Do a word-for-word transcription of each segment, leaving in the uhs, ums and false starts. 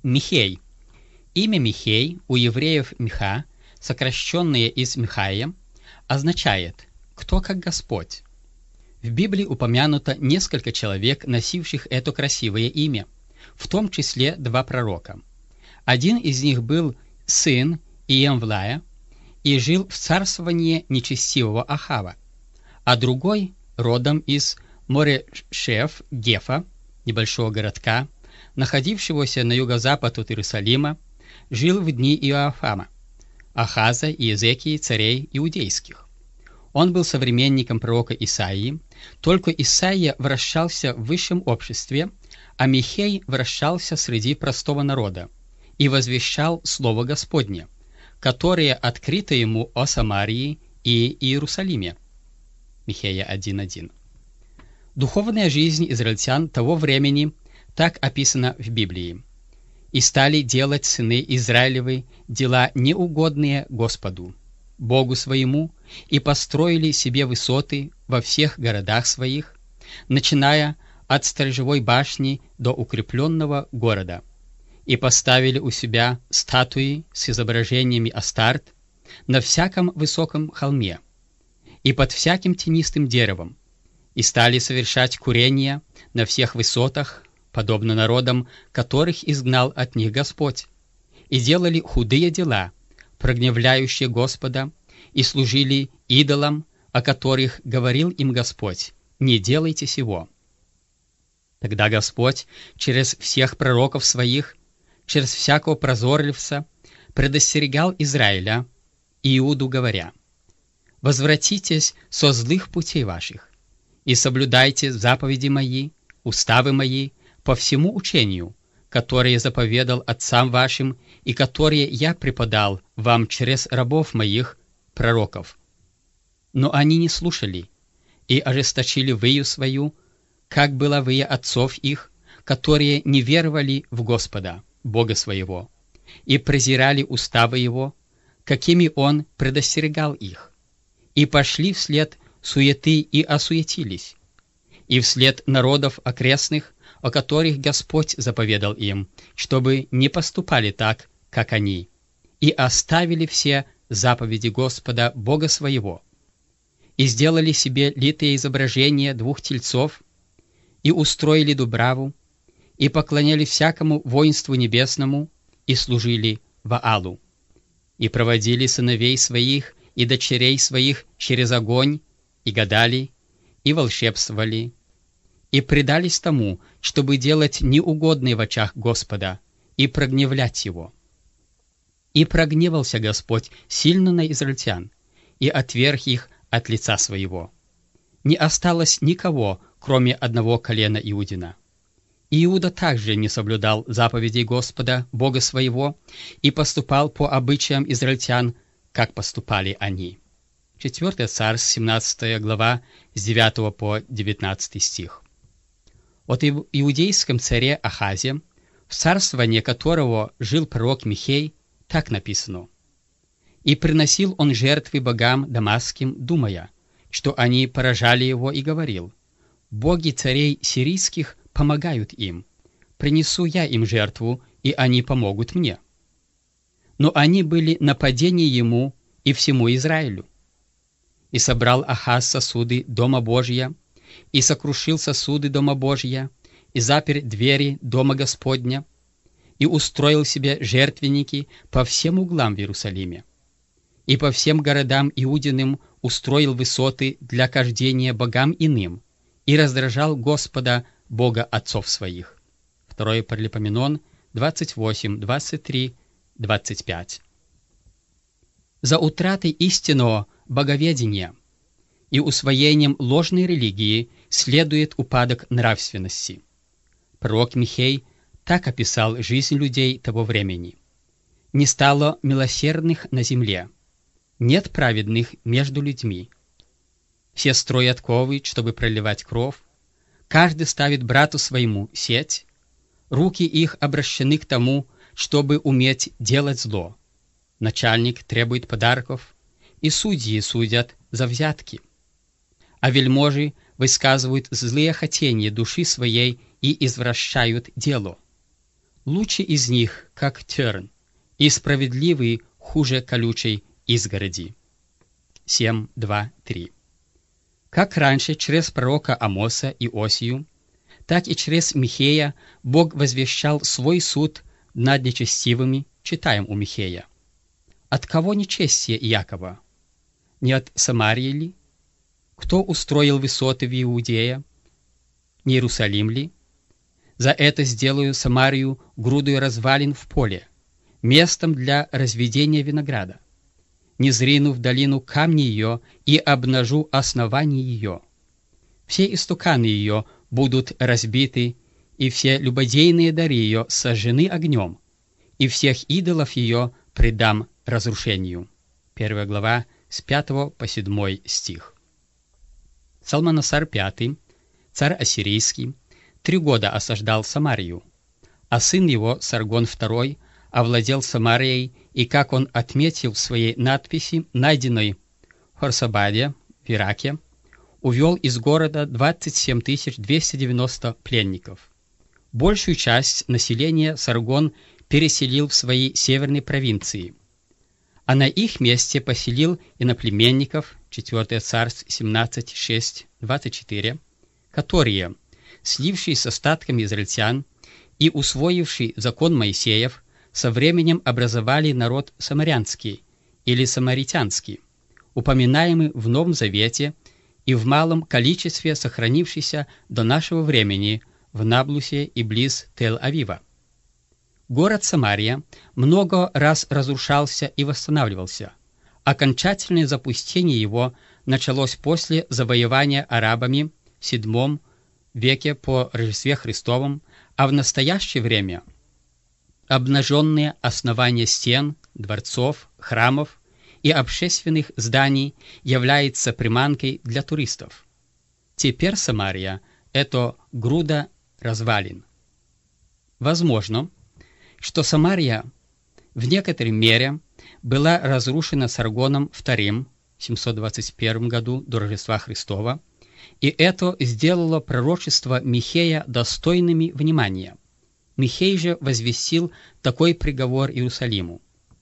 Михей. Имя Михей у евреев Миха, сокращенное из Михаия, означает «кто как Господь». В Библии упомянуто несколько человек, носивших это красивое имя, в том числе два пророка. Один из них был сын Иемвлая и жил в царствовании нечестивого Ахава, а другой родом из Морешев-Гефа, небольшого городка, находившегося на юго-запад от Иерусалима, жил в дни Иоафама, Ахаза и Иезекии, царей иудейских. Он был современником пророка Исаии, только Исаия вращался в высшем обществе, а Михей вращался среди простого народа и возвещал Слово Господне, которое открыто ему о Самарии и Иерусалиме. Михея один один. Духовная жизнь израильтян того времени так описана в Библии. «И стали делать сыны Израилевы дела неугодные Господу, Богу своему, и построили себе высоты во всех городах своих, начиная от сторожевой башни до укрепленного города, и поставили у себя статуи с изображениями Астарт на всяком высоком холме и под всяким тенистым деревом, и стали совершать курения на всех высотах, подобно народам, которых изгнал от них Господь, и делали худые дела, прогневляющие Господа, и служили идолам, о которых говорил им Господь: «Не делайте сего». Тогда Господь через всех пророков своих, через всякого прозорливца, предостерегал Израиля и Иуду, говоря: «Возвратитесь со злых путей ваших, и соблюдайте заповеди мои, уставы мои, по всему учению, которое заповедал отцам вашим и которые я преподал вам через рабов моих, пророков». Но они не слушали и ожесточили выю свою, как была выя отцов их, которые не веровали в Господа, Бога своего, и презирали уставы Его, какими Он предостерегал их, и пошли вслед суеты и осуетились, и вслед народов окрестных, о которых Господь заповедал им, чтобы не поступали так, как они, и оставили все заповеди Господа, Бога своего, и сделали себе литые изображения двух тельцов, и устроили дубраву, и поклоняли всякому воинству небесному, и служили Ваалу, и проводили сыновей своих и дочерей своих через огонь, и гадали, и волшебствовали, и предались тому, чтобы делать неугодное в очах Господа, и прогневлять Его. И прогневался Господь сильно на израильтян, и отверг их от лица своего. Не осталось никого, кроме одного колена Иудина. Иуда также не соблюдал заповедей Господа, Бога своего, и поступал по обычаям израильтян, как поступали они. четвёртое Царств, семнадцатая глава, с девятого по девятнадцатый стих. От иудейском царе Ахазе, в царствовании которого жил пророк Михей, так написано: «И приносил он жертвы богам дамасским, думая, что они поражали его, и говорил: боги царей сирийских помогают им, принесу я им жертву, и они помогут мне». Но они были нападение ему и всему Израилю. И собрал Ахаз сосуды Дома Божия, и сокрушил сосуды Дома Божия, и запер двери Дома Господня, и устроил себе жертвенники по всем углам в Иерусалиме, и по всем городам Иудиным устроил высоты для кождения богам иным, и раздражал Господа, Бога отцов своих. второе Паралипоменон, двадцать восемь, двадцать три, двадцать пять. За утратой истинного боговедения и усвоением ложной религии следует упадок нравственности. Пророк Михей так описал жизнь людей того времени: «Не стало милосердных на земле, нет праведных между людьми. Все строят ковы, чтобы проливать кровь, каждый ставит брату своему сеть, руки их обращены к тому, чтобы уметь делать зло. Начальник требует подарков, и судьи судят за взятки. А вельможи высказывают злые хотения души своей и извращают дело. Лучший из них, как терн, и справедливый хуже колючей изгороди. семь, два, три. Как раньше через пророка Амоса и Осию, так и через Михея Бог возвещал свой суд над нечестивыми, читаем у Михея. От кого нечестие Иакова? Не от Самарии ли? Кто устроил высоты в Иудее? Не Иерусалим ли? За это сделаю Самарию грудою развалин в поле, местом для разведения винограда. Не зрину в долину камни ее и обнажу основание ее. Все истуканы ее будут разбиты, и все любодейные дары ее сожжены огнем, и всех идолов ее предам разрушению. Первая глава, с пятого по седьмой стих. Салманасар пятый, царь ассирийский, три года осаждал Самарию, а сын его, Саргон второй, овладел Самарией, и, как он отметил в своей надписи, найденной в Хорсабаде, в Ираке, увел из города двадцать семь тысяч двести девяносто пленников. Большую часть населения Саргон переселил в свои северные провинции, а на их месте поселил иноплеменников, четвёртое царств семнадцать, шесть, двадцать четыре, которые, слившись с остатками израильтян и усвоивший закон Моисеев, со временем образовали народ самарянский или самаритянский, упоминаемый в Новом Завете и в малом количестве сохранившийся до нашего времени в Наблусе и близ Тель-Авива. Город Самария много раз разрушался и восстанавливался. Окончательное запустение его началось после завоевания арабами в седьмом веке по Рождестве Христовом, а в настоящее время обнаженные основания стен, дворцов, храмов и общественных зданий являются приманкой для туристов. Теперь Самария – это груда развалин. Возможно, что Самария в некоторой мере была разрушена Саргоном вторым в семьсот двадцать первом году до Рождества Христова, и это сделало пророчество Михея достойными внимания. Михей же возвестил такой приговор Иерусалиму.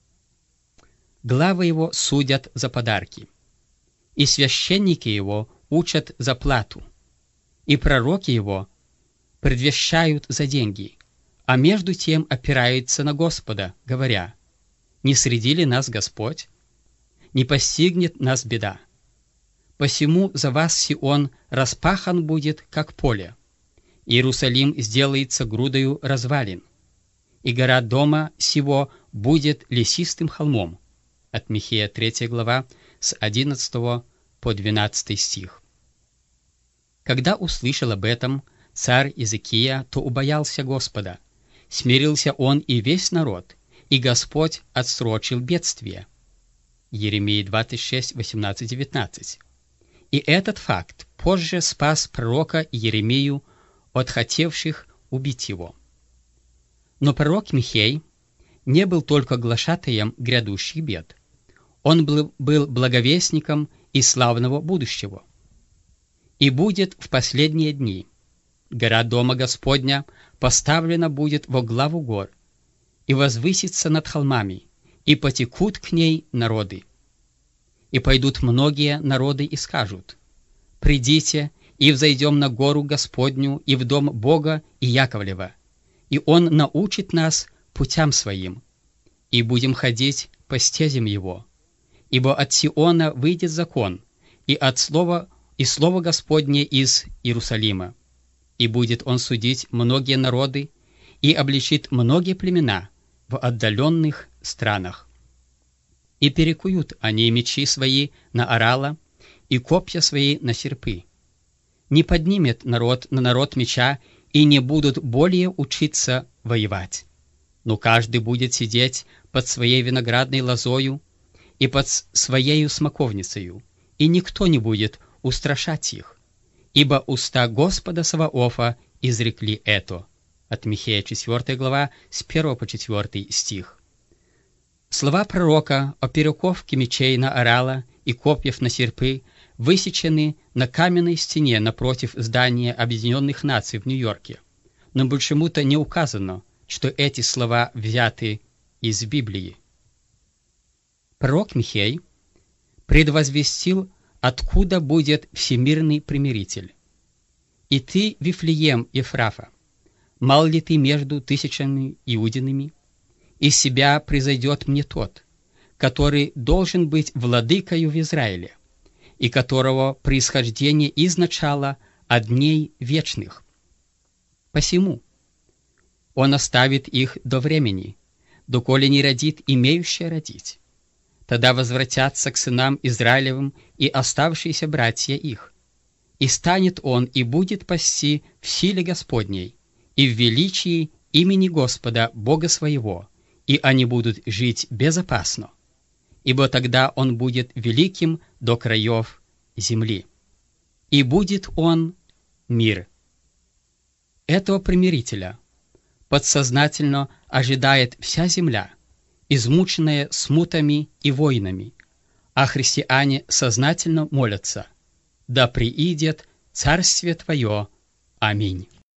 Главы его судят за подарки, и священники его учат за плату, и пророки его предвещают за деньги, а между тем опираются на Господа, говоря: «Не среди ли нас Господь? Не постигнет нас беда. Посему за вас Сион распахан будет, как поле. Иерусалим сделается грудою развалин, и гора дома сего будет лесистым холмом». От Михея третья глава, с одиннадцатого по двенадцатый стих. Когда услышал об этом царь Иезекия, то убоялся Господа. Смирился он и весь народ, и Господь отсрочил бедствие. Еремии двадцать шесть, восемнадцать, девятнадцать. И этот факт позже спас пророка Еремию от хотевших убить его. Но пророк Михей не был только глашатаем грядущих бед. Он был, был благовестником и славного будущего. «И будет в последние дни. Гора Дома Господня поставлена будет во главу гор, и возвысится над холмами, и потекут к ней народы. И пойдут многие народы и скажут: придите, и взойдем на гору Господню, и в дом Бога и Яковлева, и Он научит нас путям Своим, и будем ходить по стезям Его. Ибо от Сиона выйдет закон, и от слова, и слово Господне из Иерусалима. И будет Он судить многие народы, и обличит многие племена в отдаленных странах. И перекуют они мечи свои на орала, и копья свои на серпы. Не поднимет народ на народ меча, и не будут более учиться воевать. Но каждый будет сидеть под своей виноградной лозою и под своею смоковницею, и никто не будет устрашать их, ибо уста Господа Саваофа изрекли это». От Михея четвёртая глава, с первого по четвёртый стих. Слова пророка о перековке мечей на орала и копьев на серпы высечены на каменной стене напротив здания Объединенных Наций в Нью-Йорке, но почему-то не указано, что эти слова взяты из Библии. Пророк Михей предвозвестил, откуда будет всемирный примиритель. «И ты, Вифлеем Ефрафа, мал ли ты между тысячами иудинами? Из себя произойдет мне тот, который должен быть владыкою в Израиле, и которого происхождение изначало от дней вечных. Посему он оставит их до времени, доколе не родит имеющее родить. Тогда возвратятся к сынам Израилевым и оставшиеся братья их. И станет он и будет пасти в силе Господней и в величии имени Господа Бога своего, и они будут жить безопасно, ибо тогда он будет великим до краев земли. И будет он мир». Этого примирителя подсознательно ожидает вся земля, измученная смутами и войнами, а христиане сознательно молятся: «Да приидет Царствие Твое. Аминь».